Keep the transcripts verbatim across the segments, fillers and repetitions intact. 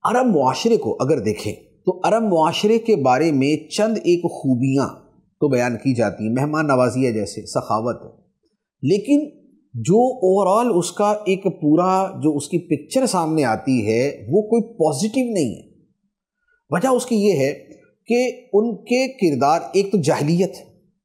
عرب معاشرے کو اگر دیکھیں تو عرب معاشرے کے بارے میں چند ایک خوبیاں تو بیان کی جاتی ہیں، مہمان نوازی ہے جیسے، سخاوت ہے، لیکن جو اوورال اس کا ایک پورا جو اس کی پکچر سامنے آتی ہے وہ کوئی پازیٹیو نہیں ہے۔ وجہ اس کی یہ ہے کہ ان کے کردار، ایک تو جاہلیت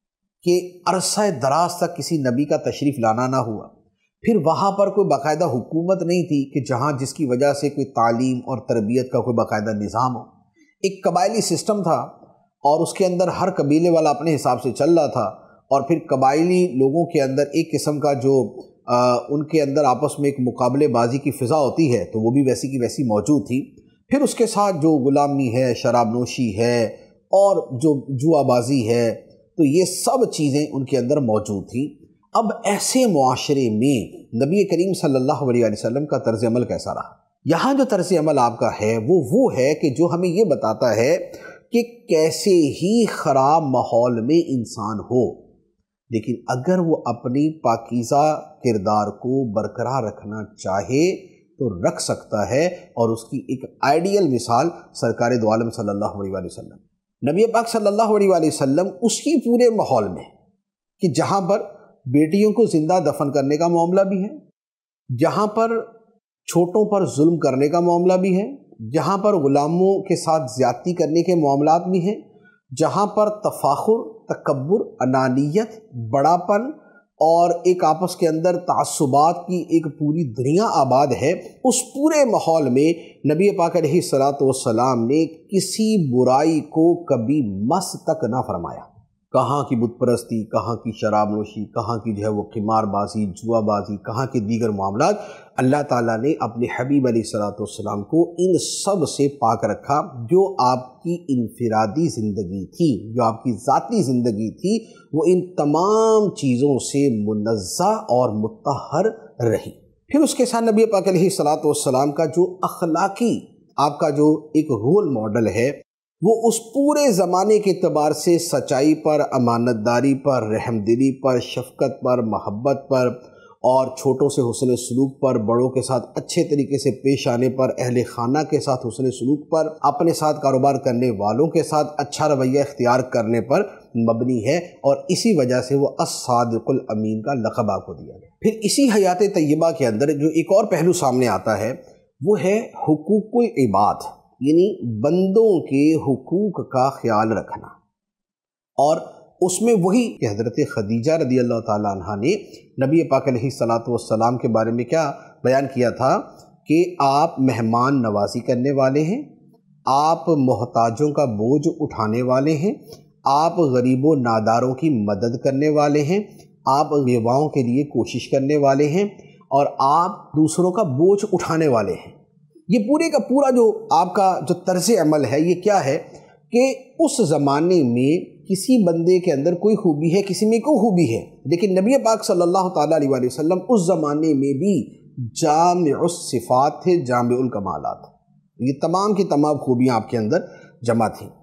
کہ عرصہ دراز تک کسی نبی کا تشریف لانا نہ ہوا، پھر وہاں پر کوئی باقاعدہ حکومت نہیں تھی کہ جہاں جس کی وجہ سے کوئی تعلیم اور تربیت کا کوئی باقاعدہ نظام ہو، ایک قبائلی سسٹم تھا اور اس کے اندر ہر قبیلے والا اپنے حساب سے چل رہا تھا، اور پھر قبائلی لوگوں کے اندر ایک قسم کا جو آ, ان کے اندر آپس میں ایک مقابلے بازی کی فضا ہوتی ہے تو وہ بھی ویسی کی ویسی موجود تھی۔ پھر اس کے ساتھ جو غلامی ہے، شراب نوشی ہے اور جو جوا بازی ہے، تو یہ سب چیزیں ان کے اندر موجود تھیں۔ اب ایسے معاشرے میں نبی کریم صلی اللہ علیہ وسلم کا طرز عمل کیسا رہا؟ یہاں جو طرز عمل آپ کا ہے وہ وہ ہے کہ جو ہمیں یہ بتاتا ہے کہ کیسے ہی خراب ماحول میں انسان ہو، لیکن اگر وہ اپنی پاکیزہ کردار کو برقرار رکھنا چاہے تو رکھ سکتا ہے، اور اس کی ایک آئیڈیل مثال سرکار دو عالم صلی اللہ علیہ وسلم، نبی پاک صلی اللہ علیہ وسلم اسی پورے ماحول میں کہ جہاں پر بیٹیوں کو زندہ دفن کرنے کا معاملہ بھی ہے، جہاں پر چھوٹوں پر ظلم کرنے کا معاملہ بھی ہے، جہاں پر غلاموں کے ساتھ زیادتی کرنے کے معاملات بھی ہیں، جہاں پر تفاخر، تکبر، انانیت، بڑاپن اور ایک آپس کے اندر تعصبات کی ایک پوری دنیا آباد ہے، اس پورے ماحول میں نبی پاک علیہ الصلاۃ والسلام نے کسی برائی کو کبھی مس تک نہ فرمایا۔ کہاں کی بت پرستی، کہاں کی شراب نوشی، کہاں کی جو ہے وہ قمار بازی، جوا بازی، کہاں کے دیگر معاملات، اللہ تعالیٰ نے اپنے حبیب علیہ الصلاۃ والسلام کو ان سب سے پاک رکھا۔ جو آپ کی انفرادی زندگی تھی، جو آپ کی ذاتی زندگی تھی، وہ ان تمام چیزوں سے منزہ اور مطہر رہی۔ پھر اس کے ساتھ نبی پاک علیہ الصلاۃ والسلام کا جو اخلاقی آپ کا جو ایک رول ماڈل ہے، وہ اس پورے زمانے کے اعتبار سے سچائی پر، امانت داری پر، رحم دلی پر، شفقت پر، محبت پر، اور چھوٹوں سے حسن سلوک پر، بڑوں کے ساتھ اچھے طریقے سے پیش آنے پر، اہل خانہ کے ساتھ حسن سلوک پر، اپنے ساتھ کاروبار کرنے والوں کے ساتھ اچھا رویہ اختیار کرنے پر مبنی ہے، اور اسی وجہ سے وہ الصادق الامین کا لقب آپ کو دیا گیا۔ پھر اسی حیات طیبہ کے اندر جو ایک اور پہلو سامنے آتا ہے وہ ہے حقوق العباد، یعنی بندوں کے حقوق کا خیال رکھنا، اور اس میں وہی کہ حضرت خدیجہ رضی اللہ تعالیٰ عنہ نے نبی پاک علیہ الصلاۃ والسلام کے بارے میں کیا بیان کیا تھا کہ آپ مہمان نوازی کرنے والے ہیں، آپ محتاجوں کا بوجھ اٹھانے والے ہیں، آپ غریب و ناداروں کی مدد کرنے والے ہیں، آپ بیواؤں کے لیے کوشش کرنے والے ہیں، اور آپ دوسروں کا بوجھ اٹھانے والے ہیں۔ یہ پورے کا پورا جو آپ کا جو طرز عمل ہے یہ کیا ہے کہ اس زمانے میں کسی بندے کے اندر کوئی خوبی ہے، کسی میں کوئی خوبی ہے، لیکن نبی پاک صلی اللہ تعالیٰ علیہ وسلم اس زمانے میں بھی جامع الصفات تھے، جامع الکمالات، یہ تمام کی تمام خوبیاں آپ کے اندر جمع تھیں۔